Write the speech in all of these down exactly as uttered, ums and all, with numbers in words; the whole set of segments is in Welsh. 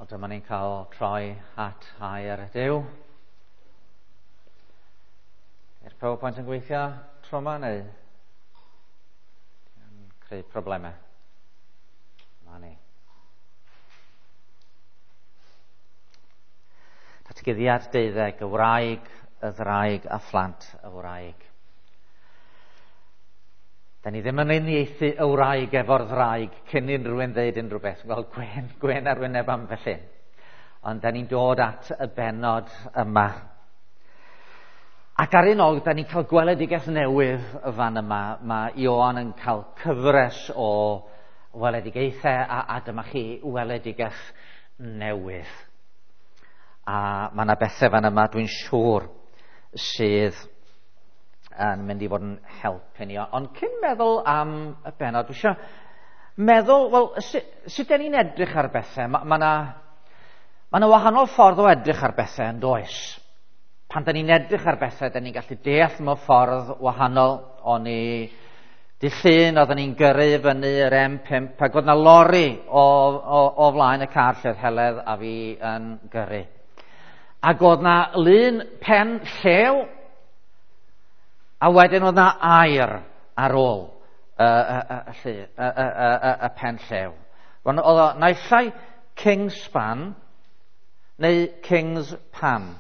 Dyma ni'n cael troi at air y Duw. I'r PowerPoint yn gweithio tro yma neu yn creu problemau? Ma ni. Datguddiad deuddeg, y wraig, y ddraig a phlant y wraig. Da ni ddim yn uniaethu y wraig efo'r ddraig cyn i rhywun ddeud unrhyw beth. Wel, gwen, gwen ar wyneb am felly. Ond da ni'n dod at y benod yma. Ac ar un og, da ni'n cael gweledigaeth newydd y fan yma. Mae Ioan yn cael cyfres o weledigaethau a, a dyma chi weledigaeth newydd. A mae yna bethau fan yma dwi'n siŵr sydd yn mynd i fod yn help i ni. Ond cyn meddwl am y benod, dwi eisiau meddwl, wel, sut, sut da ni'n edrych ar bethau? Mae ma yna ma yna wahanol ffordd o edrych ar bethau yn does. Pan da ni'n edrych ar bethau, da ni'n gallu deall mewn ffordd wahanol. O'n i dy llun, oedden ni'n gyrru fyny yr M pump, ac oedd yna lori o, o, o flaen y car lle oedd Heledd a fi yn gyrru. Ac oedd yna lun pen llew, a wedyn oedd yna air ar ôl y, y, y, y, y, y, y pen llew. Oedd o naillai Kingspan neu Kingspan.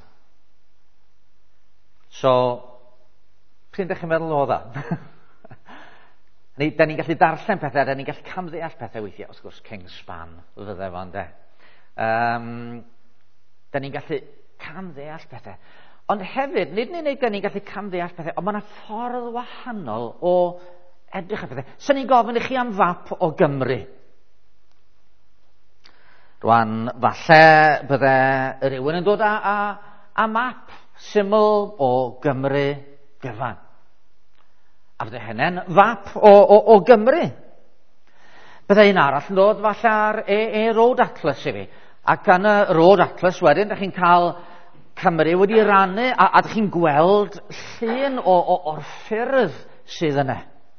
So, pryn ydych chi'n meddwl o dda? Da ni'n gallu darllen pethau, da ni'n gallu camddeall pethau weithiau, wrth gwrs, Kingspan, fydde fo ynde. Um, da ni'n gallu camddeall pethau. Ond hefyd, nid ni'n neud da ni'n gallu camddeall pethau, ond mae yna ffordd wahanol o edrych ar pethau. Sa'n ni'n gofyn i chi am fap o Gymru. Rwan, falle bydde rhywun yn dod â, â, â map syml o Gymru gyfan. A fydde hynny'n fap o, o, o Gymru. Bydde un arall yn dod falle ar e, e Road Atlas i fi. Ac yn y Road Atlas wedyn, ydych chi'n cael Cymru wedi rannu, a, a ydych chi'n gweld llun o, o, o'r ffyrdd sydd yna.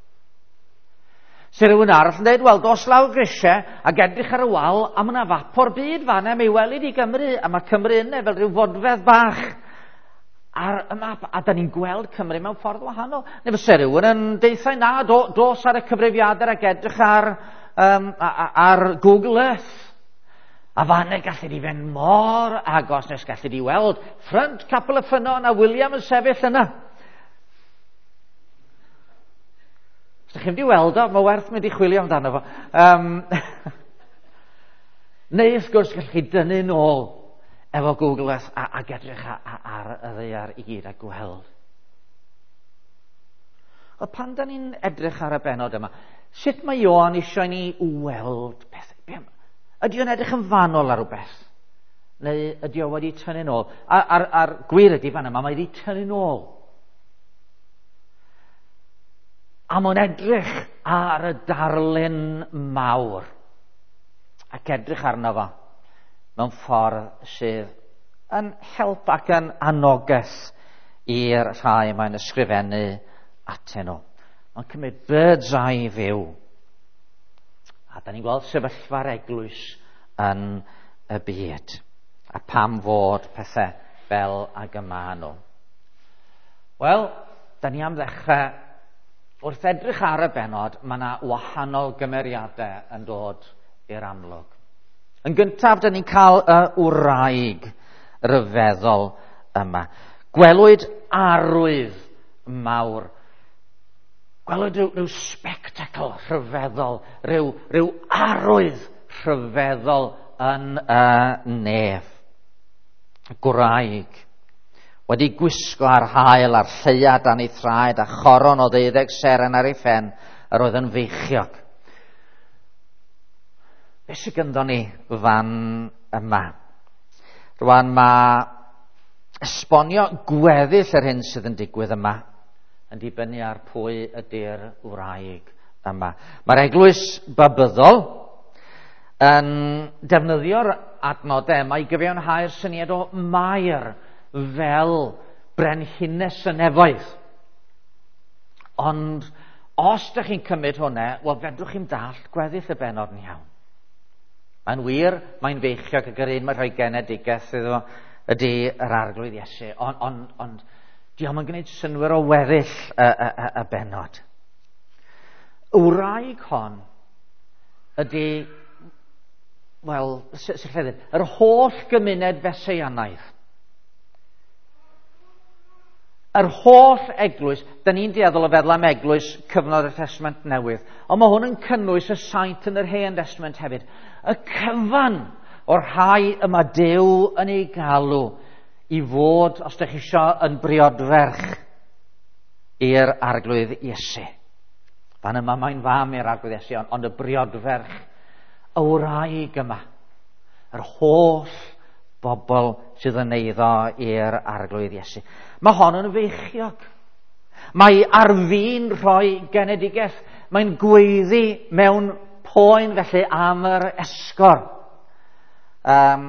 Se rhywun arall yn dweud, wel, dos lawr grisiau ac edrych ar y wal, a mae yna fap o'r byd fanna, mi welid i Gymru, a mae Cymru yna fel rhyw fodfedd bach ar y map, a da ni'n gweld Cymru mewn ffordd wahanol. Neu fyse rhywun yn deithau na, do, dos ar y cyfrifiadur ac edrych ar, um, ar Google Earth. A fanna gallu di fynd mor agos nes gallu di weld ffrynt capel y ffynon a William yn sefyll yna. Os ydych chi'n di weld o, mae werth mynd i chwilio amdano fo. Um, neu wrth gwrs gallu chi dynnu nôl efo Google Earth a, a edrych ar y ddaear i gyd a gweld. O pan da ni'n edrych ar y benod yma, sut mae Ioan eisiau ni weld pethau? Ydy o'n edrych yn fanol ar rhywbeth? Neu ydy o wedi tynnu nôl? A'r, ar, ar gwir ydy fan yma, mae wedi tynnu nôl. A mae'n edrych ar y darlun mawr. Ac edrych arno fo mewn ffordd sydd yn help ac yn annogaeth i'r rhai mae'n ysgrifennu atyn nhw. Mae'n cymryd bird's eye view. A da ni'n gweld sefyllfa'r eglwys yn y byd. A pam fod pethau fel ag yma nhw. Wel, da ni am ddechrau, wrth edrych ar y benod, mae yna wahanol gymeriadau yn dod i'r amlwg. Yn gyntaf, da ni'n cael y wraig ryfeddol yma. Gwelwyd arwydd mawr. Gwelwyd rhyw, rhyw spectacle rhyfeddol, rhyw, rhyw arwydd rhyfeddol yn y nef. Gwraig wedi gwisgo ar hael a'r lleiad dan ei thraed a choron o ddeuddeg seren ar ei phen yr oedd yn feichiog. Be sydd gynddo ni fan yma? Rwan mae esbonio gweddill yr hyn sydd yn digwydd yma yn dibynnu ar pwy ydy'r wraig yma. Mae'r eglwys babyddol yn defnyddio'r adnodau yma i gyfiawnhau'r syniad o Mair fel brenhines y nefoedd. Ond os ydych chi'n cymryd hwnna, wel fedrwch chi'n dallt gweddill y benod yn iawn. Mae'n wir, mae'n feichiog ac yr un mae'n rhoi genedigaeth iddo ydy yr arglwydd Iesu. Ond on, on, diolch yn gwneud synwyr o weddill y, y, y, y benod. Y wraig hon ydy, wel, sut lle ddweud, yr holl gymuned Fesianaidd. Yr holl eglwys, da ni'n dueddol o feddwl am eglwys cyfnod y Testament Newydd, ond mae hwn yn cynnwys y saint yn yr Hen Testament hefyd. Y cyfan o'r rhai yma Duw yn ei galw i fod, os ydych chi isio, yn briodferch i'r arglwydd Iesu. Fan yma mae'n fam i'r arglwydd Iesu, ond y briodferch, y wraig yma, yr holl bobl sydd yn eiddo i'r arglwydd Iesu. Mae hon yn feichiog. Mae ar fi'n rhoi genedigaeth. Mae'n gweiddi mewn poen felly am yr esgor. Um,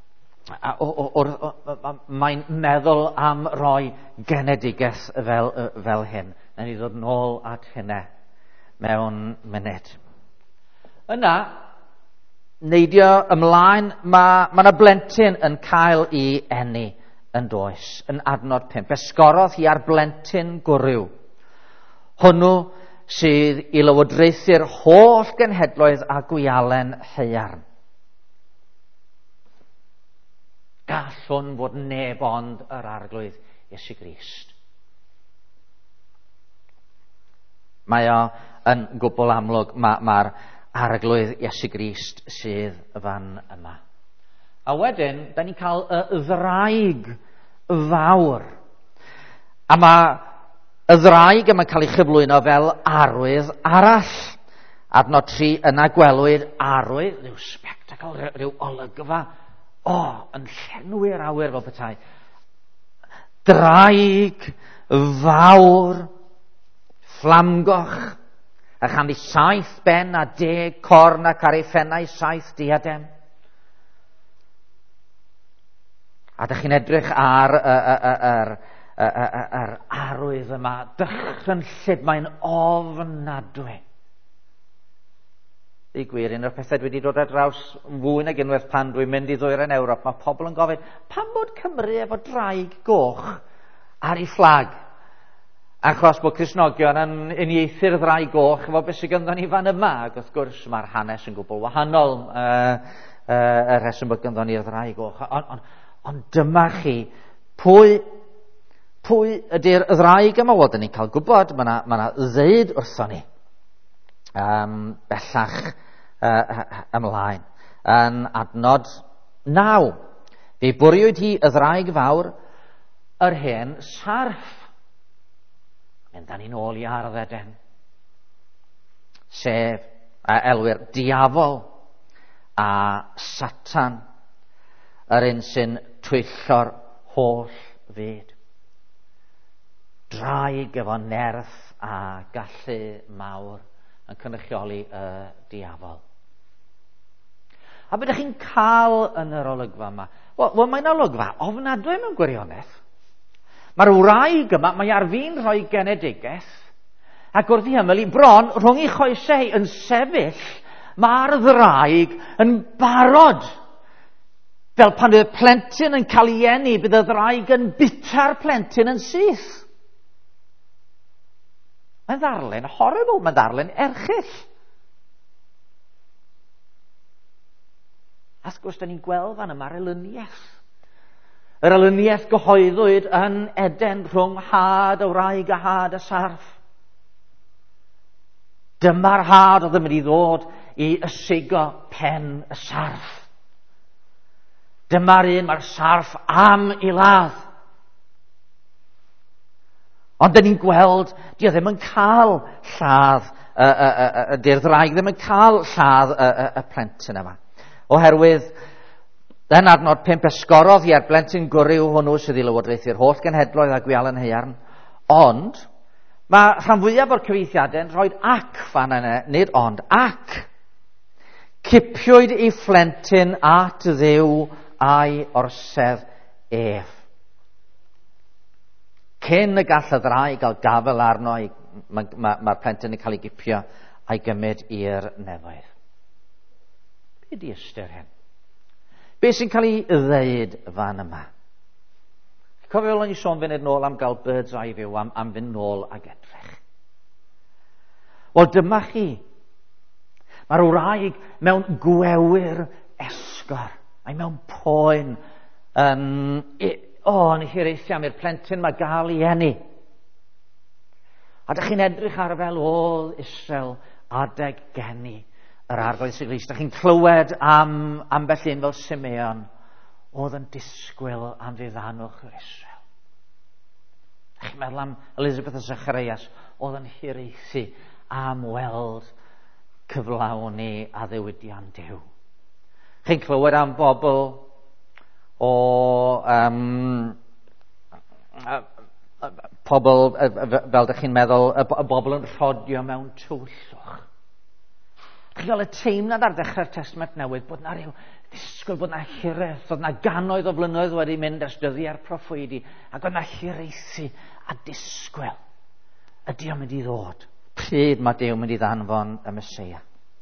Mae'n meddwl am roi genedigaeth fel, fel hyn. Na ni ddod nôl at hynna mewn munud. Yna, neidio ymlaen, mae yna blentyn yn cael ei eni yn does, yn adnod pump. Esgorodd hi ar blentyn gwryw. Hwnnw sydd i lywodraethu'r holl genhedloedd a gwialen haearn. Gall hwn fod neb ond yr arglwydd Iesu Grist. Mae o yn gwbl amlwg, mae'r ma arglwydd Iesu Grist sydd fan yma. A wedyn, da ni'n cael y ddraig fawr. A mae y ddraig yma'n cael ei chyflwyno fel arwydd arall. Adnod tri, yna gwelwyd arwydd, rhyw spectacl, rhyw olygfa, o, yn llenwi'r awyr fel petai. Draig fawr, fflamgoch, a chan i saith ben a deg corn ac ar ei phennau saith diadem. A dych chi'n edrych ar yr arwydd yma, dychrynllyd, mae'n ofnadwy. I gwir, un o'r pethau dwi wedi dod ar draws fwy nag unwaith pan dwi'n mynd i ddwyrain Ewrop, mae pobl yn gofyn, pam bod Cymru efo draig goch ar ei fflag? Achos bod Cristnogion yn uniaethu'r draig goch efo beth sydd gynddon ni fan yma, ac wrth gwrs mae'r hanes yn gwbl wahanol, y uh, uh, rheswm bod gynddon ni'r draig goch. Ond on, on dyma chi, pwy, pwy ydy'r ddraig yma? Wel, ni'n cael gwybod, mae yna ma ddeud wrthon ni, um, bellach uh, ymlaen, yn adnod naw. Fe bwriwyd hi y ddraig fawr, yr hen sarff. Mynd â ni nôl i arddeden. Sef a elwyr diafol a Satan, yr un sy'n twyllo'r holl fyd. Draig efo nerth a gallu mawr yn cynrychioli y diafol. A beth ydych chi'n cael yn yr olygfa yma? Wel, well, mae'n olygfa ofnadwy mewn gwirionedd. Mae'r wraig yma, mae ar fi'n rhoi genedigaeth, ac wrth i hymyl i bron, rhwng ei choesau yn sefyll, mae'r ddraig yn barod. Fel pan bydd y plentyn yn cael ei eni, bydd y ddraig yn bita'r plentyn yn syth. Mae'n ddarlun horrible, mae'n ddarlun erchyll. A wrth gwrs, da ni'n gweld fan yma'r elyniaeth. Yr elyniaeth gyhoeddwyd yn Eden rhwng had y wraig a had y sarff. Dyma'r had oedd yn mynd i ddod i ysugo pen y sarff. Dyma'r un mae'r sarff am i ladd. Ond dyn ni'n gweld, di o ddim yn cael lladd, ydy'r ddraig ddim yn cael lladd y, y, y plentyn yma. Oherwydd, yn adnod pump, esgorodd hi ar blentyn gwryw hwnnw sydd i lywodraethu'r holl genhedloedd a gwialen haearn. Ond, mae rhan fwyaf o'r cyfeithiadau'n rhoi ac fan yna, nid ond, ac. Cipiwyd ei phlentyn at Dduw a'i orsedd ef. Cyn y gall y ddraig gael gafel arno, mae'r ma, ma plentyn yn cael ei gipio a'i gymryd i'r nefoedd. Be di ystyr hyn? Be sy'n cael ei ddeud fan yma? Cofio fel o'n i sôn fynd nôl am gael bird's eye view, am, am fynd nôl ag edrych. Wel, dyma chi. Mae'r wraig mewn gwewyr esgor. Mae mewn poen. Um, o, yn ei hiraethu am i'r plentyn mae gael ei eni. A ydych chi'n edrych ar fel oedd Israel adeg geni yr arglwydd sy'n Grist. Ydych chi'n clywed am ambell un fel Simeon oedd yn disgwyl am ddiddannwch yr Israel. Ydych chi'n meddwl am Elizabeth a Zacharias oedd yn hiraethu am weld cyflawni a ddiwydiant Duw. Chi'n clywed am bobl o um, uh, uh, pobl uh, fel ydych chi'n meddwl y uh, bobl yn rhodio mewn tywyllwch. Chi'n cael y teimlad ar dechrau'r Testament Newydd bod na ryw ddisgwyl, bod na hiraeth, bod na gannoedd o flynyddoedd wedi mynd ers dyddiau'r proffwydi, ac oedd na hiraethu a disgwyl. Ydy o'n mynd i ddod? Pryd mae Duw mynd i ddanfon y Meseia?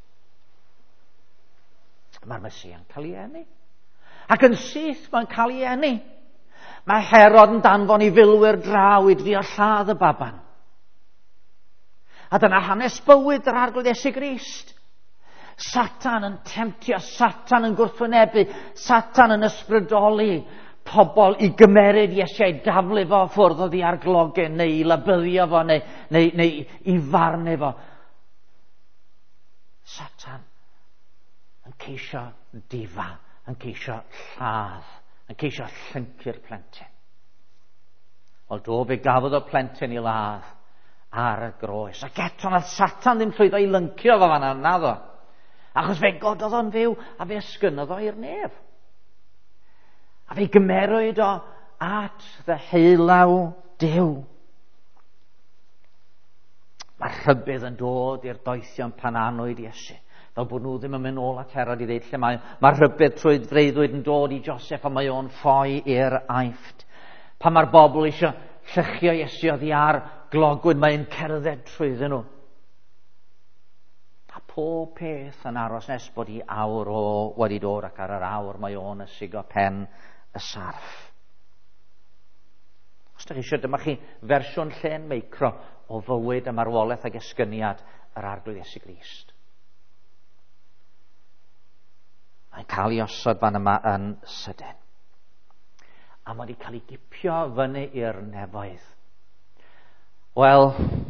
Mae'r Meseia'n cael ei eni. Ac yn syth mae'n cael ei eni. Mae Herod yn danfon i filwyr draw i drio lladd y baban. A dyna hanes bywyd yr arglwydd Iesu Grist. Satan yn temtio, Satan yn gwrthwynebu, Satan yn ysbrydoli pobl i gymeryd Iesu i daflu fo ffwrdd oddi ar glogen, neu i labyddio fo, neu, neu, neu i farnu fo. Satan yn ceisio difa, yn ceisio lladd, yn ceisio llyncu'r plentyn. Wel, do fe gafodd o plentyn i ladd ar y groes. Ac eto na Satan ddim llwyddo i lyncio fo fanna, naddo. Achos fe gododd o'n fyw a fe ysgynnodd o i'r nef. A fe gymerwyd o at ddyheulaw Duw. Mae rhybydd yn dod i'r doethion pan anwyd Iesu. Fel bod nhw ddim yn mynd nôl at Herod i ddeud lle mae. Mae rhybydd trwy freuddwyd yn dod i Joseph a mae o'n ffoi i'r aifft. Pan mae'r bobl eisiau llychio Iesu oddi ar glogwyd, mae'n cerdded trwyddyn nhw. A pob peth yn aros nes bod i awr o wedi dod ac ar yr awr mae o'n ysugo pen y sarff. Os ydych chi eisiau, dyma chi fersiwn llên meicro o fywyd y marwolaeth ag esgyniad yr arglwydd Iesu Grist. Mae'n cael ei osod fan yma yn sydyn. A mae wedi cael ei gipio fyny i'r nefoedd. Wel,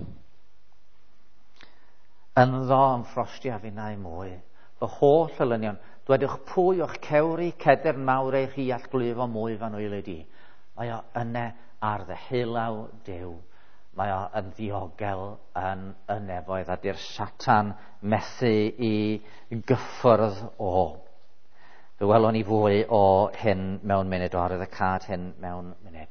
ynddo yn ffrosti a finnau mwy, fy holl olynion, dwedwch pwy o'ch cewri ceder mawr eich i all glifo mwy fan o'i di. Mae o yne ar ddeheulaw Duw. Mae o yn ddiogel yn y nefoedd a di'r Satan methu i gyffwrdd o. Fe welon ni fwy o hyn mewn munud, o arwydd y cad hyn mewn munud.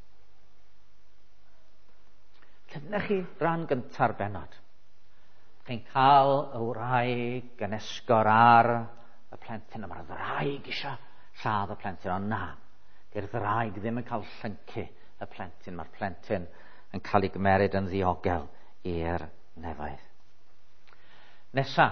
Dyna chi ran gynta'r benod. Chi'n cael y wraig yn esgor ar y plentyn. Mae'r ddraig eisiau lladd y plentyn, ond na. Dy'r ddraig ddim yn cael llyncu y plentyn. Mae'r plentyn yn cael ei gymeryd yn ddiogel i'r nefoedd. Nesa.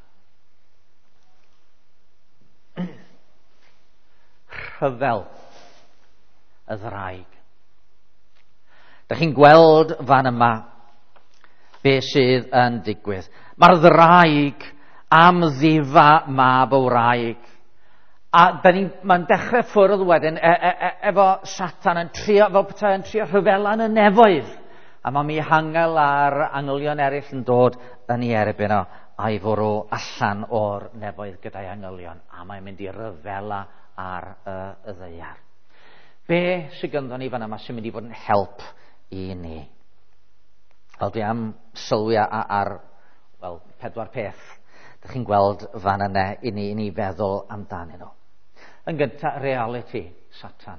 Rhyfel y ddraig. Dych chi'n gweld fan yma be sydd yn digwydd. Mae'r ddraig am ddifa mab o wraig. A mae'n dechrau ffwrdd wedyn e, e, e, efo Satan yn trio, fel petai yn trio rhyfela yn y nefoedd. A mae mi hangel ar angylion eraill yn dod yn ei erbyn o a'i fwrw allan o'r nefoedd gyda'i angylion. A mae'n mynd i ryfela ar y, y ddeiar. Be sydd gynddon ni fan yma sy'n mynd i fod yn help i ni? Wel, dwi am sylwi ar, wel, pedwar peth. Dych chi'n gweld fan yna i ni, i ni feddwl amdanyn nhw. Yn gyntaf, reality, Satan.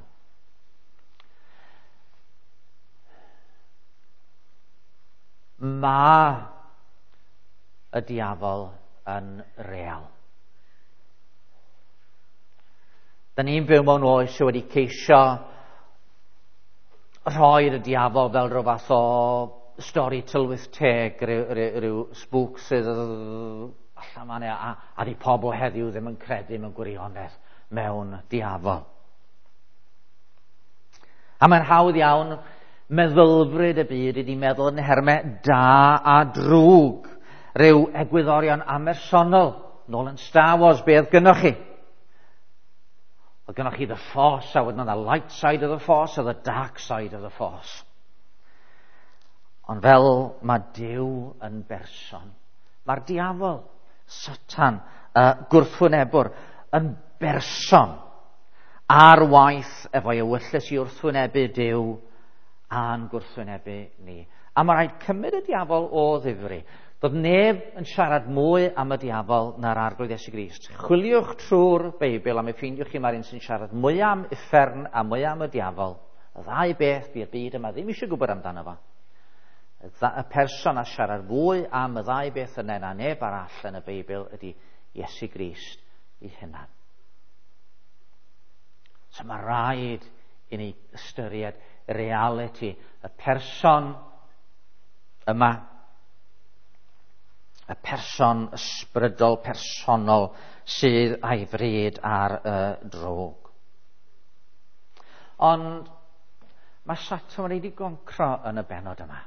Mae y diafol yn real. Da ni'n byw mewn oes sydd wedi ceisio rhoi'r y diafol fel rhyw fath o stori tylwyth teg, ryw, ryw, ryw spŵc sydd allan fan a, a di pobl heddiw ddim yn credu mewn gwirionedd mewn diafol. A mae'n hawdd iawn meddylfryd y byd ydi meddwl yn hermau da a drwg, ryw egwyddorion amersonol, nôl yn Star Wars, be oedd gynnwch chi? Oedd gynnwch chi the Force, a wedyn oedd the light side of the Force, a the dark side of the Force. Ond fel mae Duw yn berson, mae'r diafol, Satan, uh, gwrthwynebwr, yn berson ar waith efo'i ewyllus i wrthwynebu Duw a'n gwrthwynebu ni. A mae rhaid cymryd y diafol o ddifri. Doedd neb yn siarad mwy am y diafol na'r arglwydd Iesu Grist. Chwiliwch trwy'r Beibl a mi ffeindiwch chi mae'r un sy'n siarad mwy am uffern a mwy am y diafol. Y ddau beth by'r byd yma ddim eisiau gwybod amdano fo. Y person a siarad fwy am y ddau beth yna na neb arall yn y Beibl ydy Iesu Grist ei hunan. So mae rhaid i ni ystyried reality, y person yma, y person ysbrydol, personol sydd a'i fryd ar y drwg. Ond mae Satan wedi goncro yn y bennod yma.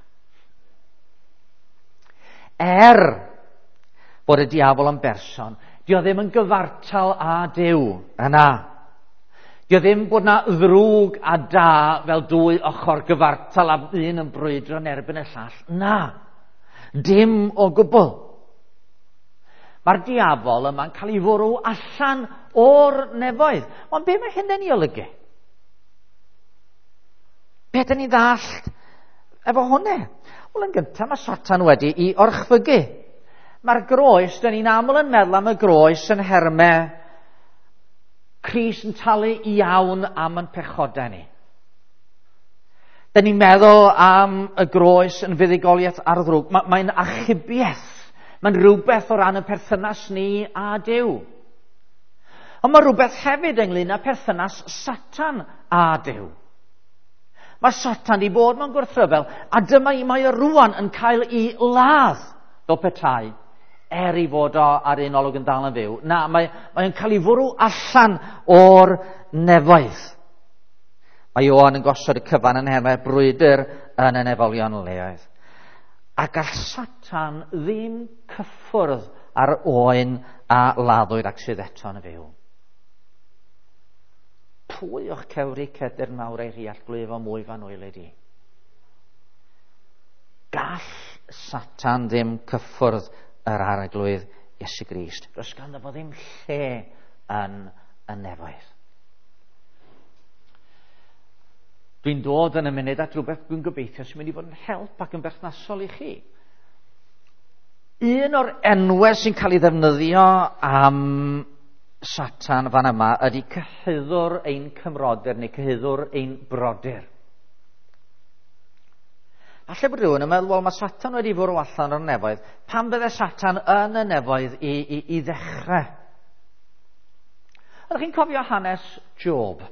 Er bod y diafol yn berson, di o ddim yn gyfartal â Duw yna. Di o ddim bod na ddrwg a da fel dwy ochr gyfartal a un yn brwydro yn erbyn y llall. Na, dim o gwbl. Mae'r diafol yma'n cael ei fwrw allan o'r nefoedd. Ond be mae hynny'n ei olygu? Be ydyn ni ddallt efo hwnne? Wel, yn gyntaf mae Satan wedi i orchfygu. Mae'r groes, dyn ni'n aml yn meddwl am y groes yn hermau Crist yn talu iawn am yn pechodau ni. Dyn ni'n meddwl am y groes yn fuddugoliaeth ar ddrwg. Ma, mae'n achubiaeth. Mae'n rhywbeth o ran y perthynas ni a Duw. Ond mae rhywbeth hefyd ynglyn â perthynas Satan a Duw. Mae Satan di bod mewn gwrthryfel, a dyma i mae o rwan yn cael ei ladd fel petai, er i fod o ar un olwg yn dal yn fyw. Na, mae, mae'n cael ei fwrw allan o'r nefoedd. Mae Ioan yn gosod y cyfan yn hermau brwydr yn y nefolion leoedd. A gall Satan ddim cyffwrdd ar oen a laddwyd ac sydd eto yn fyw. Pwy o'ch cewri ceder mawr ei rhiall glif o mwy fan wyl ydi? Gall Satan ddim cyffwrdd yr arglwydd Iesu Grist. Does ganddo fo ddim lle yn y nefoedd. Dwi'n dod yn y munud at rhywbeth dwi'n gobeithio sy'n mynd i fod yn help ac yn berthnasol i chi. Un o'r enwau sy'n cael ei ddefnyddio am Satan fan yma ydy cyhyddwr ein cymrodyr neu cyhyddwr ein brodyr. Falle bod rhywun yn meddwl, wel, mae Satan wedi fwrw allan o'r nefoedd. Pam bydde Satan yn y nefoedd i, i, i ddechrau? Ydych chi'n cofio hanes Job?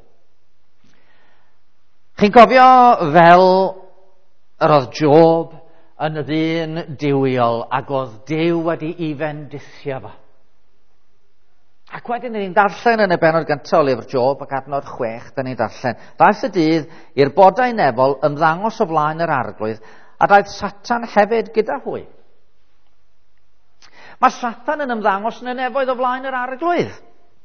Chi'n cofio fel yr oedd Job yn y ddyn diwiol ac oedd Duw wedi i fendithio fo. Ac wedyn ni'n darllen yn y bennod gyntaf o lyfr Job ac adnod chwech, da ni'n darllen. Daeth y dydd i'r bodau nefol ymddangos o flaen yr arglwydd a daeth Satan hefyd gyda hwy. Mae Satan yn ymddangos yn y nefoedd o flaen yr arglwydd.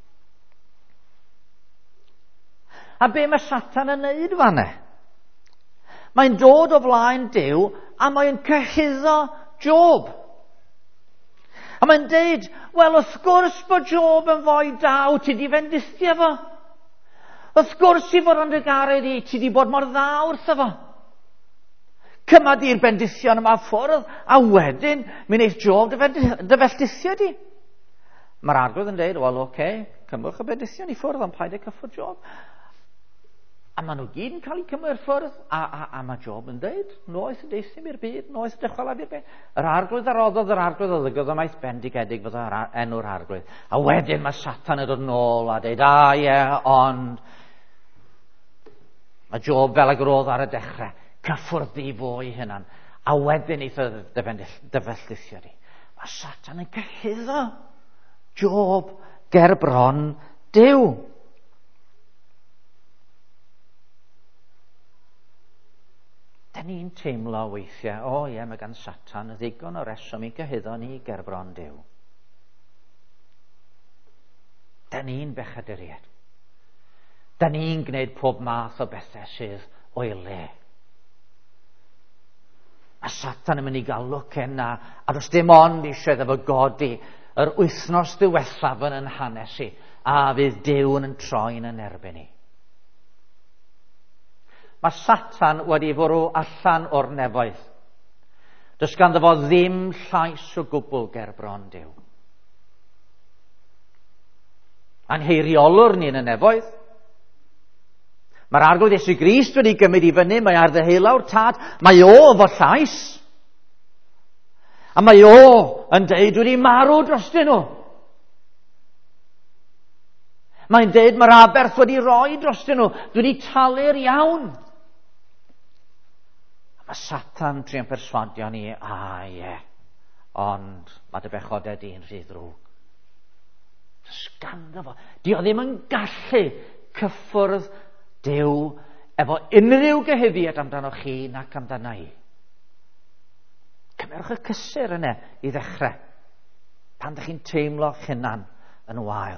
A be mae Satan yn neud fanne? Mae'n dod o flaen Duw a mae'n cyhuddo Job. A mae'n deud, wel, wrth gwrs bod Job yn fwy daw, ti di fendithio fo. Wrth gwrs i fod yn dy gared i, ti di bod mor dda wrtho fo. Cyma di'r bendithion yma ffwrdd, a wedyn, mi wneith Job dy felltithio di. Mae'r arglwydd yn deud, wel, oce, okay, cymwch y bendithion i ffwrdd, ond paid e cyffwrdd Job. A maen nhw gyd yn cael eu cymryd ffwrdd, a, a, a mae Job yn dweud, noeth y deithim i'r byd, noeth y dychwelad i'r byd. Yr arglwydd ar roddodd yr arglwydd o ddygodd y maith bendigedig fod yr enw'r arglwydd. A wedyn mae Satan yn dod nôl a dweud, a ie, yeah, ond mae Job fel y grodd ar y dechrau, cyffwrdd i fo i hynna'n. A wedyn eith y dyfellithio di. Mae Satan yn cyhuddo Job ger bron Duw. Da ni'n teimlo weithiau, o ie, mae gan Satan ddigon o reswm i gyhuddo ni ger bron Duw. Da ni'n bechaduriaid. Da ni'n gwneud pob math o bethau sydd o'i le. Mae Satan yn mynd i gael lwc yna, a does dim ond eisiau iddo fo godi yr wythnos ddiwethaf yn yn hanes i, a fydd Duw yn troi'n yn erbyn ni. Mae Satan wedi fwrw allan o'r nefoedd. Does ganddo fo ddim llais o gwbl ger bron Duw. Anheiriolwr ni'n y nefoedd. Mae'r arglwydd Iesu Grist wedi gymryd i fyny, mae ar ddeheulawr tad, mae o fo llais. A mae o yn deud wedi marw drostyn nhw. Mae'n deud mae'r aberth wedi rhoi drostyn nhw, wedi talu'r iawn. Mae Satan tri'n perswadio ni, a ie, ond mae dy bechodau di'n rhy ddrwg. Sganddo fo. Di o ddim yn gallu cyffwrdd Duw efo unrhyw gyhuddiad amdano chi nac amdano i. Cymerwch y cysur yna i ddechrau. Pan ydych chi'n teimlo chynan yn wael.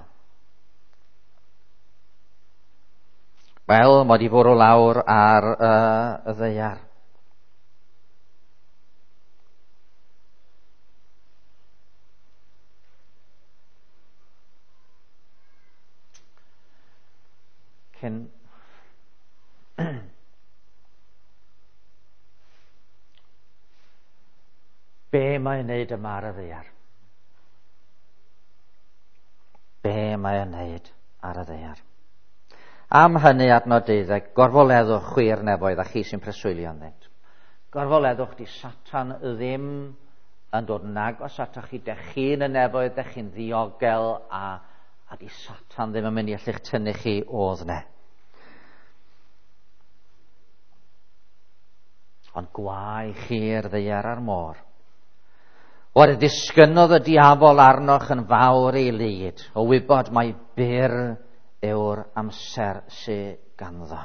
Wel, mae di fwrw lawr ar uh, y ddeiar. Cyn be mae'n neud yma ar y ddeiar? Be mae'n neud ar y ddeiar? Am hynny adnod deuddeg, gorfoleddwch chwi'r nefoedd a chi sy'n preswylio'n ddyd. Gorfoleddwch di Satan ddim yn dod nagos atoch chi, dech chi'n y nefoedd, dech chi'n ddiogel, a, a di Satan ddim yn mynd i alla'ch tynnu chi odd ne. Ond gwae chi'r ddeiar ar môr. O'r disgynodd y diafol arnoch yn fawr ei lyd, o wybod mae byr yw'r amser sy'n ganddo.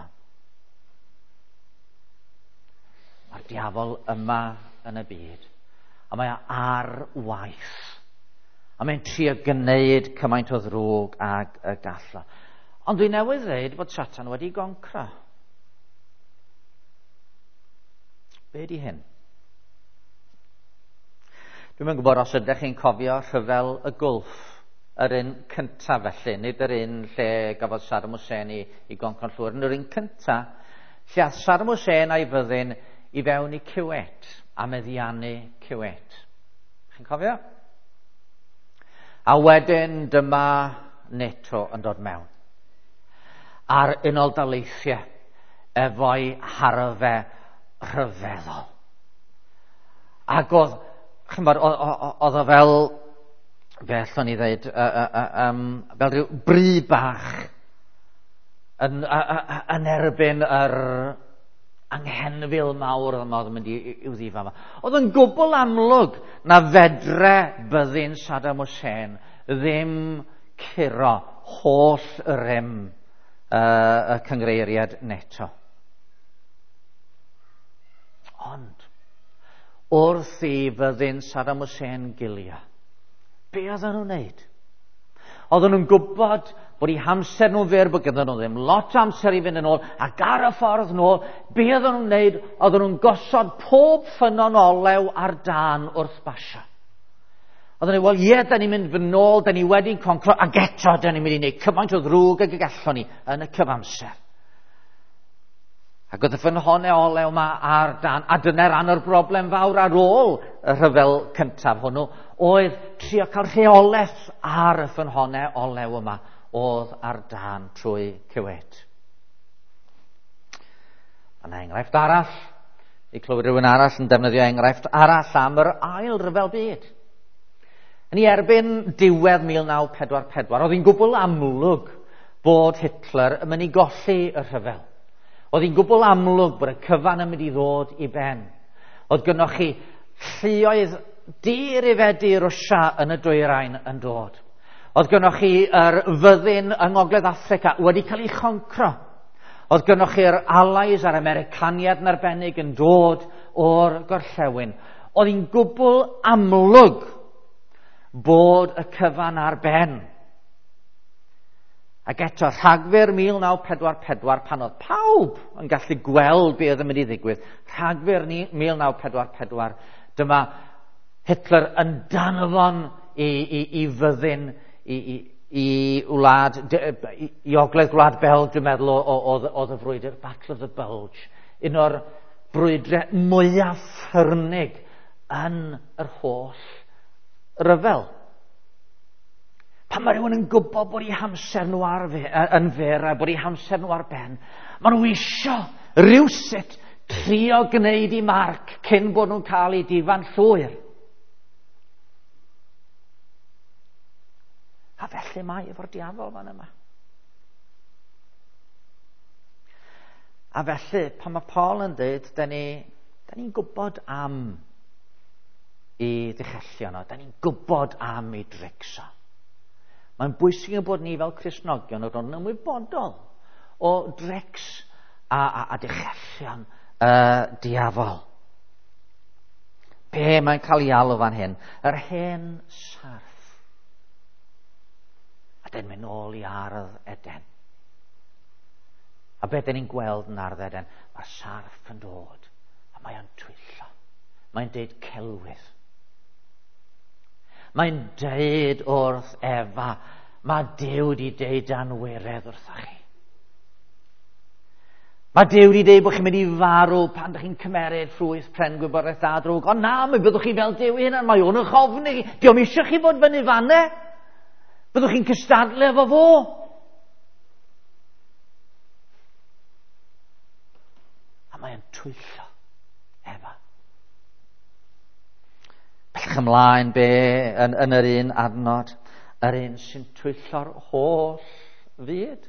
Mae'r diafol yma yn y byd, a mae ar waith. A mae'n trio gwneud cymaint o ddrwg ag y gallo. Ond dwi'n newydd ddeud bod Satan wedi goncro. Be di hyn? Dwi'n yn gwybod os ydych chi'n cofio rhyfel y gwlff, yr un cyntaf felly, nid yr un lle gafodd Saddam Hussein i, i goncro'n llwyr, yn yr un cyntaf, lle ath Saddam Hussein a'i fyddin i fewn i Kuwait, a meddiannu Kuwait. Chi'n cofio? A wedyn dyma NATO yn dod mewn. A'r Unol Daleithiau efo'i harfau rhyfeddol. Ac oedd, chymod, oedd o fel, fe allwn ni ddeud, uh, uh, uh, um, fel rhyw bri bach yn, uh, uh, yn erbyn yr anghenfil mawr oedd yn mynd i'w ddifa yma. Oedd yn gwbl amlwg na fedre byddin Saddam Hussein ddim curo holl rym uh, y cyngreiriad NATO. Ond, wrth i fyddin Saddam Hussein gilio, be oedden nhw'n wneud? Oedden nhw'n gwybod bod i hamser nhw'n fyr, bod gyda nhw ddim lot amser i fynd yn ôl, ac ar y ffordd nôl, be oedden nhw'n wneud? Oedden nhw'n gosod pob ffynon olew ar dan wrth basio. Oedden nhw, wel ie, da ni'n mynd fy nôl, da ni wedi'n concro, ac eto da ni'n mynd i wneud cymaint o ddrwg ag y gallwn ni yn y cyfamser. Ac oedd y ffynhonnau olew yma ar dan, a dyna ran o'r broblem fawr ar ôl y rhyfel cyntaf hwnnw, oedd trio cael rheolaeth ar y ffynhonnau olew yma, oedd ar dan trwy Kuwait. Yna enghraifft arall, i clywed rhywun arall yn defnyddio enghraifft arall am yr ail ryfel byd. Yn ei erbyn diwedd mil naw pedwar pedwar, oedd hi'n gwbl amlwg bod Hitler yn mynd i golli y rhyfel. Oedd hi'n gwbl amlwg bod y cyfan yn mynd i ddod i ben. Oedd gynnwch chi lluoedd dir i fedi Rwsia yn y dwyrain yn dod. Oedd gennych chi yr fyddin yng Ngogledd Affrica wedi cael ei choncro. Oedd gennych chi'r Allies a'r Americaniad yn arbennig yn dod o'r gorllewin. Oedd hi'n gwbl amlwg bod y cyfan ar ben. Ac eto, Rhagfyr mil naw pedwar pedwar, pan oedd pawb yn gallu gweld be oedd yn mynd i ddigwydd, Rhagfyr mil naw pedwar pedwar, dyma Hitler yn danfon i, i, i fyddin, i, i, i wlad, i, i ogledd gwlad Belg, dwi'n meddwl, oedd y frwydr, Battle of the Bulge, un o'r brwydrau mwyaf ffyrnig yn yr holl ryfel. Pan mae rhywun yn gwybod bod ei hamser nhw ar fe, yn fer a bod ei hamser nhw ar ben, maen nhw isio rhywsut trio gwneud i marc cyn bod nhw'n cael ei difan llwyr. A felly mae efo'r diafol fan yma. A felly, pan mae Paul yn dweud, da ni'n ni gwybod am i ddechellio nhw, da ni'n gwybod am ei dricso. Mae'n bwysig yn bod ni fel Cristnogion yn rhan ymwybodol o drecs a, a, a dechellion y uh, diafol. Be mae'n cael ei alw fan hyn? Yr hen sarf. A dyn mynd nôl i ardd Eden. A be dyn ni'n gweld yn ardd Eden? Mae'r sarf yn dod. A mae'n twyllo. Mae'n deud celwydd. Mae'n deud wrth Efa, mae Duw wedi deud anwiredd wrthach chi. Mae Duw wedi deud bod chi'n mynd i farw pan ydych chi'n cymeryd ffrwyth pren gwybodaeth a drwg. Ond na, mi byddwch chi fel Duw hyn, mae o'n eich ofni. Diolch eisiau chi fod fyny fanne. Byddwch chi'n cystadlu efo fo. A mae'n twyllo Efa. Bellach ymlaen be yn, yn yr un adnod, yr un sy'n twyllo'r holl fyd.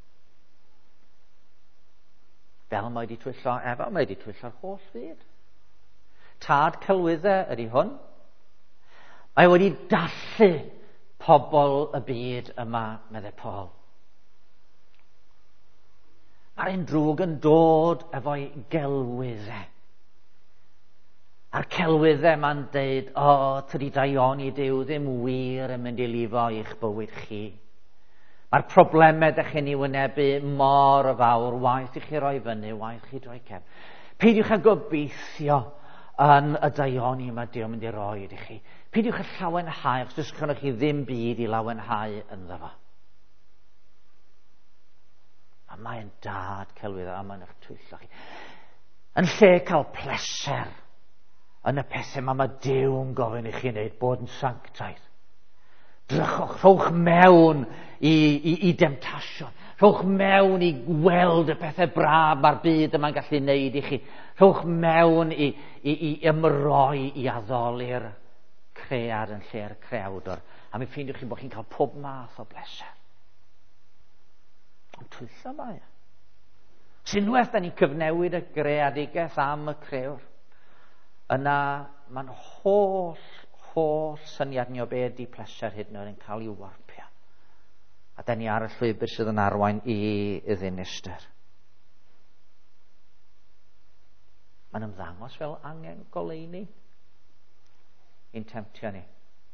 Fel mae wedi twyllo Efa, mae wedi twyllo'r holl fyd. Tad celwyddau ydy hwn. Mae wedi dallu pobl y byd yma, meddwl Paul. Mae'r un drwg yn dod efo'i gelwyddau. A'r celwyddau ma'n deud, o, tydi daioni Duw ddim wir yn mynd i lifo i'ch bywyd chi. Mae'r problemau ydych chi'n ei wynebu mor fawr, waith i chi roi fyny, waith chi droi cefn. Peidiwch â gobeithio yn y daioni mae Duw yn mynd i roi i chi. Peidiwch â llawenhau, os ydych chi'n chi ddim byd i lawenhau ynddo fo. A mae'n dad celwyddau, a mae'n eich twyllo chi. Yn lle cael pleser yn y pethau mae mae Duw yn gofyn i chi wneud, bod yn sanctaidd. Drychwch, rhowch mewn i, i, i demtasiwn. Rhowch mewn i gweld y pethau braf mae'r byd yma'n gallu wneud i chi. Rhowch mewn i, i, i ymroi i addoli'r cread yn lle'r creawdwr. A mi ffeindiwch chi bod chi'n cael pob math o bleser. Ond twyllo mae. Sinwaith da ni'n cyfnewid y greadigaeth am y crewr. Yna mae'n holl, holl syniad ni o be ydi pleser hyd yn oed yn cael ei warpio. A da ni ar y llwybr sydd yn arwain i y ddinistyr. Mae'n ymddangos fel angen goleuni i'n temtio ni.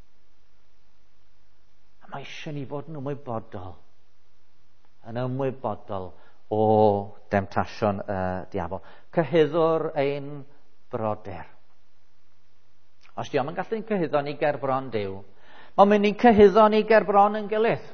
A mae eisiau ni fod yn ymwybodol, yn ymwybodol o demtasiwn y uh, diafol. Cyhyddwr ein broder. Os diolch yn gallu'n cyhyddo ni gerbron Duw, mae'n mynd i'n cyhyddo ni gerbron yn gilydd.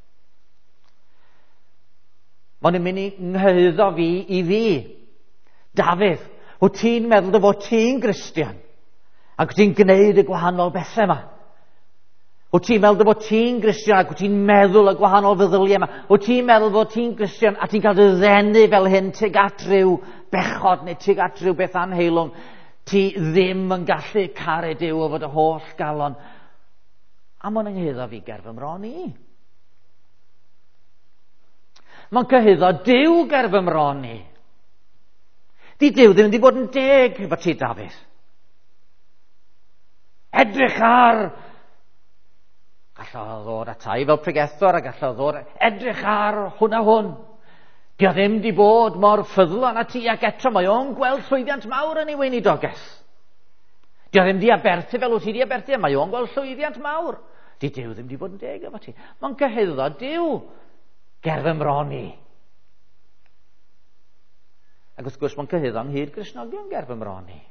Mae'n mynd i'n cyhyddo fi i fi. Dafydd, wyt ti'n meddwl dy fod ti'n Gristion, ac wyt ti'n gwneud y gwahanol bethau yma. Wyt ti'n meddwl dy fod ti'n Gristion, ac wyt ti'n meddwl y gwahanol feddyliau yma. Wyt ti'n meddwl fod ti'n Gristion, a ti'n cael dy ddenu fel hyn tuag at ryw bechod, neu tuag at ryw beth anheilwng. Ti ddim yn gallu caru Duw o fod y holl galon. A mae'n ynghyddо fi ger fy mron i. Mae'n cyhyddo Duw ger fy mron i. Di Duw ddim wedi bod yn deg efo ti, Dafydd. Edrych ar... Gallodd ddod at ai fel pregethwr a gallodd ddod edrych ar hwn a hwn. Di o ddim di bod mor ffyddlon a ti ac eto mae o'n gweld llwyddiant mawr yn ei weinidogeth. Di o ddim di aberthu fel wyt ti di aberthu, mae o'n gweld llwyddiant mawr. Di Duw ddim di bod yn deg efo ti. Mae'n gyhyddo Duw ger fy mroni. Ac wrth gwrs mae'n cyhyddo ynghyd Gristnogion ger fy mroni.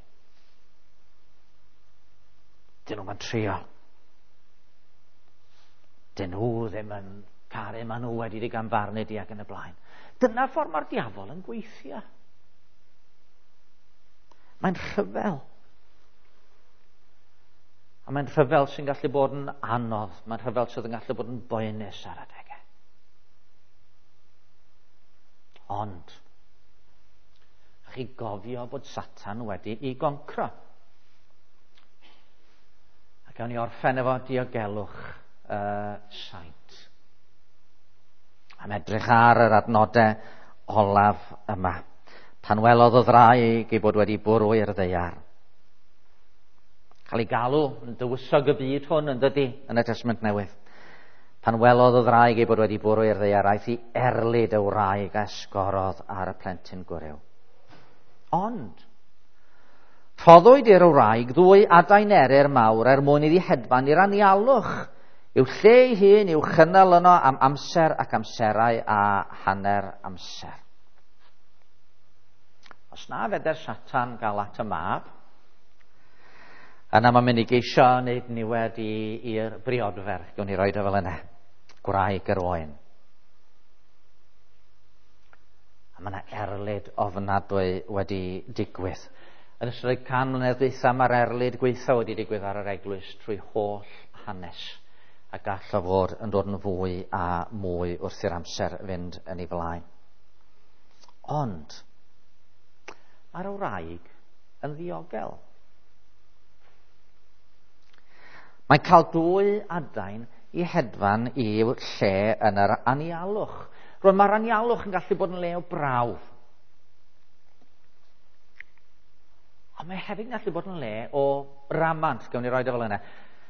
Dyn nhw'n trio. Dyn nhw ddim yn caru, maen nhw wedi di gamfarnu di ac yn y blaen. Dyna'r ffordd mae'r diafol yn gweithio. Mae'n rhyfel. A mae'n rhyfel sy'n gallu bod yn anodd. Mae'n rhyfel sydd yn gallu bod yn boenus ar adegau. Ond, chi gofio bod Satan wedi i goncro. Ac gawn ni orffen efo diogelwch uh, saint. Am edrych ar yr adnodau olaf yma. Pan welodd o ddraig ei bod wedi bwrw i'r ddaear. Cael ei galw yn dywysog y byd hwn yn dydi yn y Testament Newydd. Pan welodd o ddraig ei bod wedi bwrw i'r ddaear, aeth i erlyd y wraig a esgorodd ar y plentyn gwryw. Ond, rhoddwyd i'r wraig ddwy adain eryr mawr er mwyn iddi hedfan i'r anialwch. Yw lle ei hun yw chynnal yno am amser ac amserau a hanner amser. Os na feder Satan gael at y mab, yna mae'n mynd i geisio wneud niwed i'r briodfer, gwn ni roed o fel yna, gwraig yr oen. A mae yna erlyd ofnadwy wedi digwydd. Yn ystod y can mlynedd dwytha, mae'r erlyd gweitha wedi digwydd ar yr eglwys trwy holl hanes. A gall o fod yn dod yn fwy a mwy wrth i'r amser fynd yn ei flaen. Ond, mae'r wraig yn ddiogel. Mae'n cael dwy adain i hedfan i'w lle yn yr anialwch. Rwy'n mae'r anialwch yn gallu bod yn le o brawf. Ond mae hefyd yn gallu bod yn le o ramant, gawn ni roed o fel yna.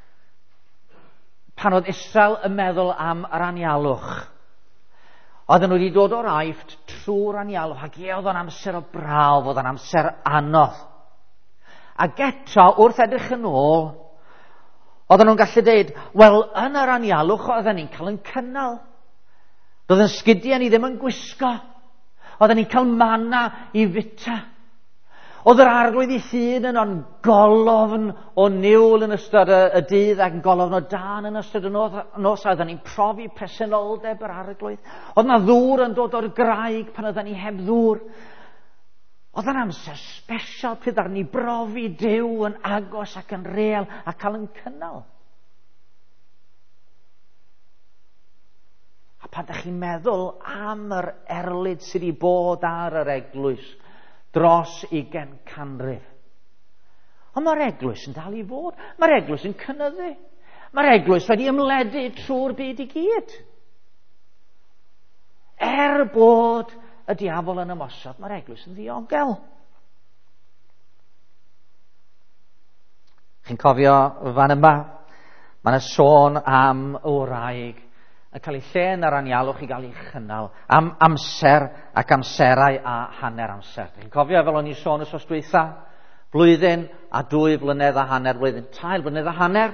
Pan oedd Israel yn meddwl am yr anialwch, oedden nhw wedi dod o'r Aifft trwy'r anialwch, ac ie oedd o'n amser o brawf, oedd o'n amser anodd. Ac eto, wrth edrych yn ôl, oedden nhw'n gallu dweud, wel, yn yr anialwch oedden ni'n cael yn cynnal. Doedd yn sgidiau ni ddim yn gwisgo. Oedden ni'n cael manna i fita. Oedd yr arglwydd ei hun yn o'n golofn o niwl yn ystod y, y dydd ac yn golofn o dan yn ystod y nos, nos a oedden ni'n profi presenoldeb yr arglwydd. Oedd na ddŵr yn dod o'r graig pan oedden ni heb ddŵr. Oedd yn amser sbesial pryd ar ni brofi Duw yn agos ac yn real a cael yn cynnal. A pan ydych chi'n meddwl am yr erlyd sydd wedi bod ar yr eglwys dros ugain canrif. Ond mae'r eglwys yn dal i fod. Mae'r eglwys yn cynyddu. Mae'r eglwys wedi ymledu trwy'r byd i gyd. Er bod y diafol yn ymosod, mae'r eglwys yn ddiogel. Chi'n cofio fan yma, mae'n sôn am y wraig yn cael ei lle yn yr anialwch i gael ei chynnal am amser ac amserau a hanner amser. Chi'n cofio fel o'n i sôn ys osdwytha, blwyddyn a dwy flynedd a hanner, blwyddyn tair blynedd a hanner.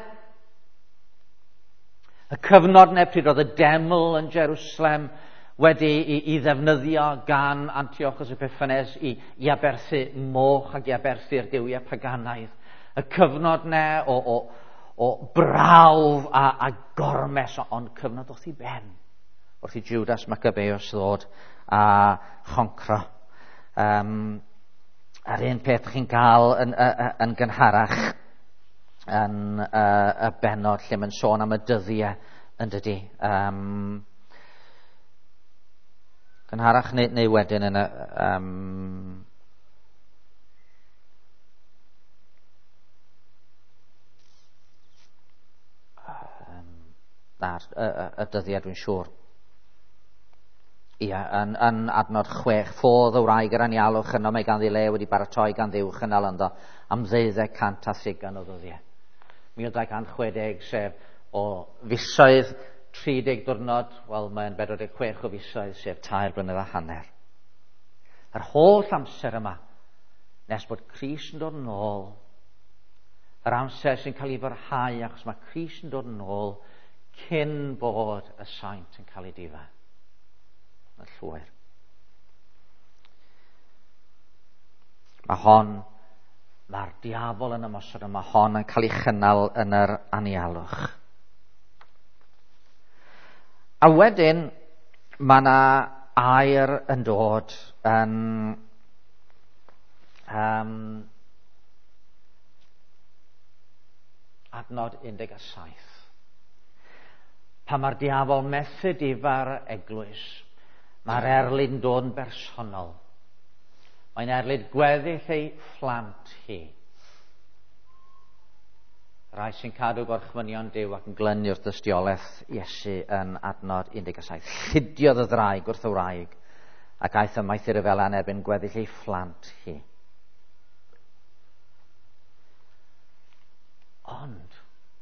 Y cyfnod neu pryd oedd y deml yn Jerusalem wedi i, i ddefnyddio gan Antiochus Epiphanes i, i aberthu moch ac i aberthu'r duwiau paganaidd. Y cyfnod ne o, o, o brawf a, a gormes, ond cyfnod wrth i ben. Wrth i Judas Maccabeus ddod a choncro. Um, Yr un peth chi'n cael yn, yn, yn gynharach yn uh, y benod lle mae'n sôn am y dyddiau yn dydi. Um, gynharach neu, neu wedyn yn y... Um, na'r y, y, y dyddiau dwi'n siŵr. Ia, yn, yn adnod chwech, ffodd y wraig yr anialwch yno mae ganddi le wedi baratoi gan Dduw chynnal ynddo am ddeuddeg cant a thugan o ddyddiau. mil dau cant chwedeg, sef o fisoedd tri deg diwrnod, wel mae'n bedwar deg chwech o fisoedd, sef tair blynedd a hanner. Yr holl amser yma, nes bod Crist yn dod yn ôl, yr amser sy'n cael ei fyrhau achos mae Crist yn dod yn ôl cyn bod y saint yn cael ei difa. Yn llwyr. Mae hon, mae'r diafol yn ymosod, mae hon yn cael ei chynnal yn yr anialwch. A wedyn, mae yna air yn dod yn um, adnod un deg saith. Pan mae'r diafol methu difa'r eglwys, mae'r erlyd yn dod yn bersonol. Mae'n erlyd gweddill ei phlant hi. Rai sy'n cadw gorchmynion Duw ac yn glynu'r dystiolaeth Iesu yn adnod un deg saith. Lludiodd y ddraig wrth y wraig, ac aeth ymaith i'r rhyfel yn erbyn gweddill ei phlant hi. Ond,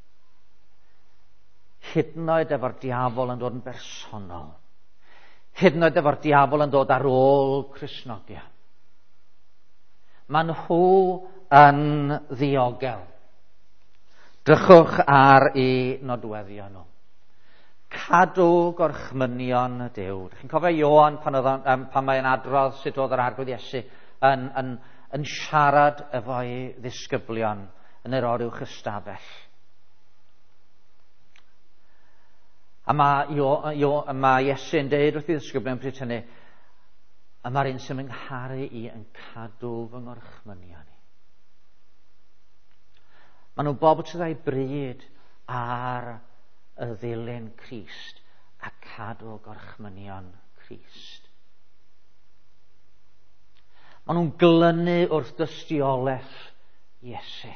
hyd yn oed efo'r diafol yn dod yn bersonol, hyd yn oed efo'r diafol yn dod ar ôl Cristnogion, mae nhw yn ddiogel. Drychwch ar ei nodweddion nhw. Cadw gorchmynion y Duw. Chi'n cofio Ioan pan, um, pan mae'n adrodd sut oedd yr arglwydd Iesu yn, yn, yn siarad efo'i ddisgyblion yn yr oryw ystafell. A mae, Io, Io, mae Iesu yn deud wrth i ddisgyblion pryd hynny, a mae'r un sy'n nghharu i yn cadw fy ngorchmynion i. Maen nhw'n bobl sydd â'i bryd ar y ddilyn Crist a cadw gorchmynion Crist. Maen nhw'n glynu wrth dystiolaeth Iesu.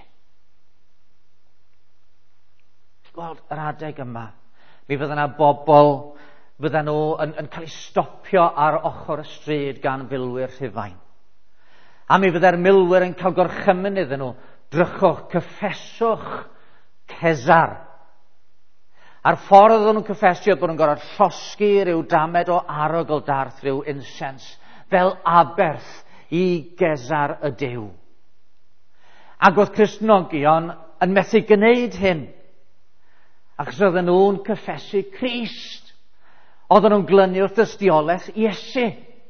Gweld yr adeg yma, mi fydda yna bobl, fydda nhw yn, yn cael ei stopio ar ochr y stryd gan filwyr Rhufain. A mi fydda'r milwyr yn cael gorchymyn iddyn nhw, drychwch, cyffeswch Cesar. A'r ffordd o'n nhw'n cyffesio bod nhw'n gorfod llosgi rhyw damed o arogl darth, rhyw incens, fel aberth i Gesar y Duw. Ac oedd Cristnogion yn methu gwneud hyn, achos oedden nhw'n cyffesu Crist. Oedden nhw'n glynu wrth dystiolaeth Iesu.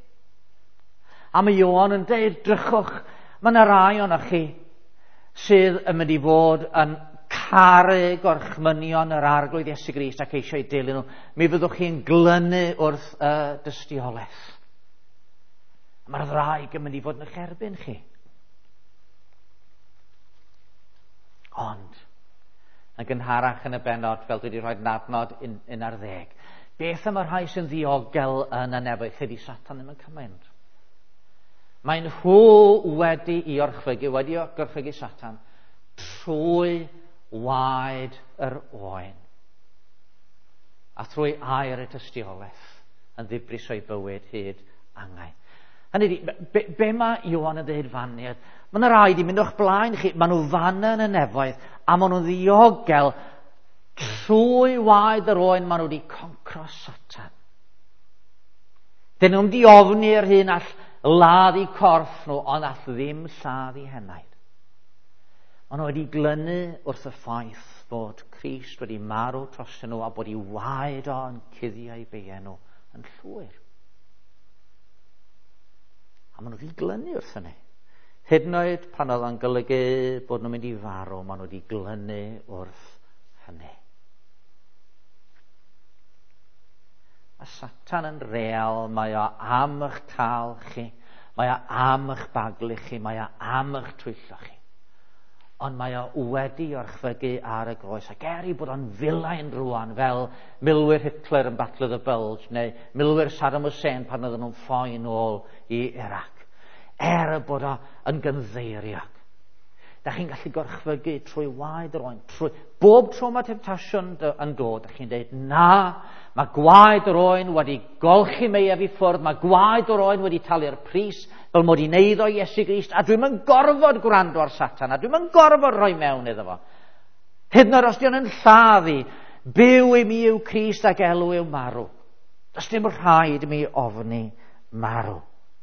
A mae Ioan yn deud, drychwch, mae yna rai o'na chi sydd yn mynd i fod yn caru gorchmynion yr arglwydd Iesu Grist ac eisiau dilyn nhw. Mi fyddwch chi'n glynu wrth y uh, dystiolaeth. Mae'r ddraig yn mynd i fod yn eich erbyn chi. Ond, yn gynharach yn y benod, fel dwi wedi rhoi adnod un, un ar ddeg, beth am y rhai sy'n ddiogel yn y nefoedd, lle di Satan ddim yn cymaint? Mae nhw wedi i orchfygu, wedi i orchfygu Satan trwy waed yr oen a trwy air y tystiolaeth yn ddibris o'i bywyd hyd angau. Hynny di, be, be mae Ioan yn dweud fan ni? Mae yna rai di mynd o'ch blaen chi, mae nhw fan yn y nefoedd a mae nhw'n ddiogel trwy waed yr oen, mae nhw wedi concro Satan. Dyn nhw'n di ofni'r hyn all ladd i corff nhw, ond all ddim lladd i henaid. Maen nhw wedi glynu wrth y ffaith bod Crist wedi marw trosyn nhw a bod ei waed o'n cuddio ei beien nhw yn llwyr. A maen nhw wedi glynu wrth hynny. Hyd yn oed pan oedd o'n golygu bod nhw'n mynd i farw, maen nhw wedi glynu wrth hynny. Mae Satan yn real, mae o am eich cael chi, mae o am eich baglu chi, mae o am eich twyllo chi. Ond mae o wedi orchfygu ar y groes, ac er i bod o'n filain rwan, fel milwyr Hitler yn Battle of the Bulge, neu milwyr Saddam Hussein pan oedden nhw'n ffoi nôl i Iraq. Er y bod o yn gynddeiriog. Da chi'n gallu gorchfygu trwy waed yr oen, trwy bob tro mae temptasiwn yn dod, da chi'n dweud, na, mae gwaed yr oen wedi golchi meiaf i ffwrdd, mae gwaed yr oen wedi talu'r pris, fel mod i wneud o Iesu Grist, a dwi'n yn gorfod gwrando ar Satan, a dwi'n yn gorfod rhoi mewn iddo fo. Hyd yn oed os di o'n yn lladd i, byw i mi yw Crist ac elw yw marw. Does dim rhaid i mi ofni marw.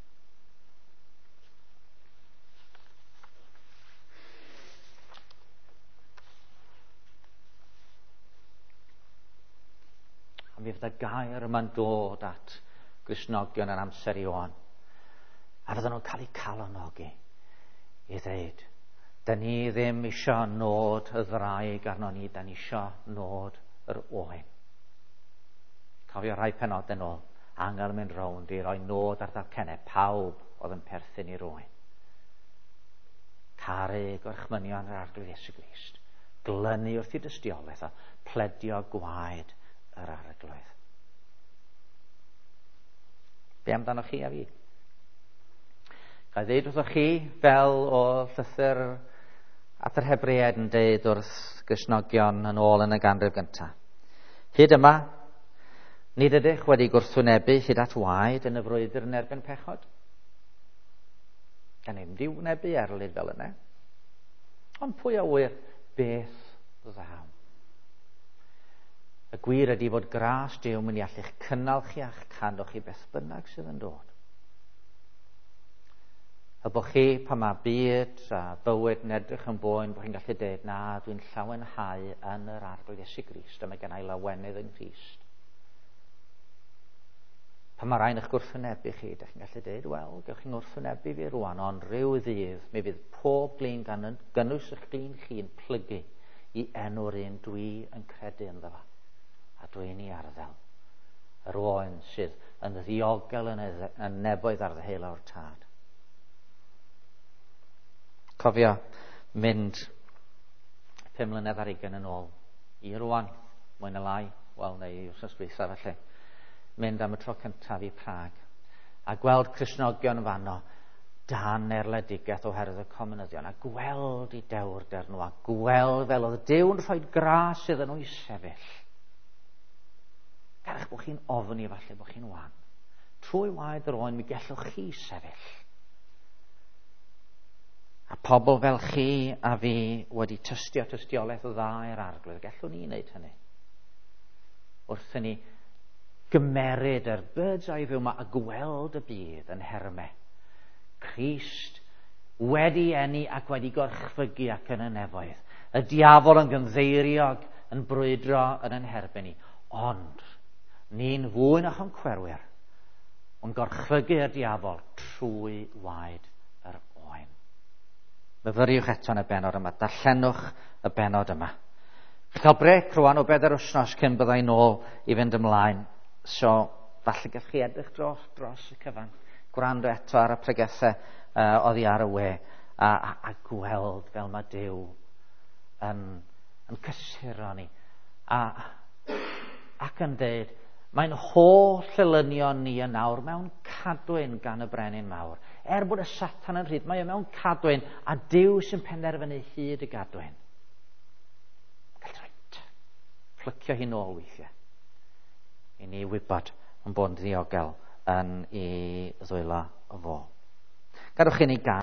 A mi fydd y gair yma'n dod at Gristnogion yn amser Ioan. A fydden nhw'n cael eu calonogi i ddeud, da ni ddim eisiau nod y ddraig arno ni, da ni eisiau nod yr oen. Cofio rhai penodau nôl, angel yn mynd rownd i roi nod ar ddarcennau pawb oedd yn perthyn i'r oen. Caru gorchmynion yr arglwydd Iesu Grist, glynu wrth i dystiolaeth a pledio gwaed yr arglwydd. Be amdano chi a fi? Ga i ddeud wrthoch chi fel o llythyr at yr Hebreaid yn deud wrth Gristnogion yn ôl yn y ganrif gyntaf. Hyd yma, nid ydych wedi gwrthwynebu hyd at waed yn y frwydr yn erbyn pechod. Gan ddim di wnebu erlyd fel yna. Ond pwy a wyr beth ddaw. Y gwir ydy fod gras Duw mynd i alla'ch cynnal chi a'ch cadw chi beth bynnag sydd yn dod. Y bo chi pan mae byd a bywyd yn edrych yn boen, bo chi'n gallu dweud, na, dwi'n llawenhau yn yr arglwydd Iesu Grist, a mae gen i lawenydd yn Crist. Pan mae rhain eich gwrthwynebu chi, ydych chi'n gallu dweud, wel, gewch chi'n gwrthwynebu fi rwan, ond rhyw ddydd, mi fydd pob glin gan gynnwys eich glin chi'n plygu i enw'r un dwi yn credu ynddo fo. A dwi'n ei arddel. Yr oen sydd yn ddiogel yn, yn nefoedd ar ddeheul o'r tad. Cofio mynd pum mlynedd ar ugain yn ôl i rwan, mwy na lai, wel, neu wrthnos dwytha felly, mynd am y tro cyntaf i Prag, a gweld Cristnogion fanno dan erledigaeth oherwydd y comunyddion, a gweld i dewrder nhw, a gweld fel oedd Duw'n rhoi gras iddyn nhw i sefyll. Garach bod chi'n ofni falle bod chi'n wan. Trwy waed yr oen mi gellwch chi sefyll. A pobl fel chi a fi wedi tystio tystiolaeth o dda i'r arglwydd, gellwn ni wneud hynny. Wrth i ni gymeryd yr bird's eye view yma a gweld y byd yn herme. Crist wedi eni ac wedi gorchfygu ac yn y nefoedd. Y diafol yn gynddeiriog yn brwydro yn yn herbyn ni. Ond ni'n fwy na chymchwerwyr yn gorchfygu'r diafol trwy waed yr oen. Myfyriwch eto yn y benod yma, darllenwch y benod yma. Cael brec rwan o bedair wythnos cyn byddai nôl i fynd ymlaen. So, falle gallwch chi edrych dros, dros y cyfan, gwrando eto ar y pregethau uh, oddi ar y we, a, a, a gweld fel mae Duw yn, yn cysuro ni. A, ac yn dweud, mae'n holl elynion ni yn nawr mewn cadwyn gan y brenin mawr. Er bod y Satan yn rhydd, mae e mewn cadwyn, a Duw sy'n penderfynu hyd y gadwyn. Gael rhaid fflycio hi nôl weithiau. I ni wybod yn bod yn ddiogel yn ei ddwylo o fo. Gadwch chi ni gael.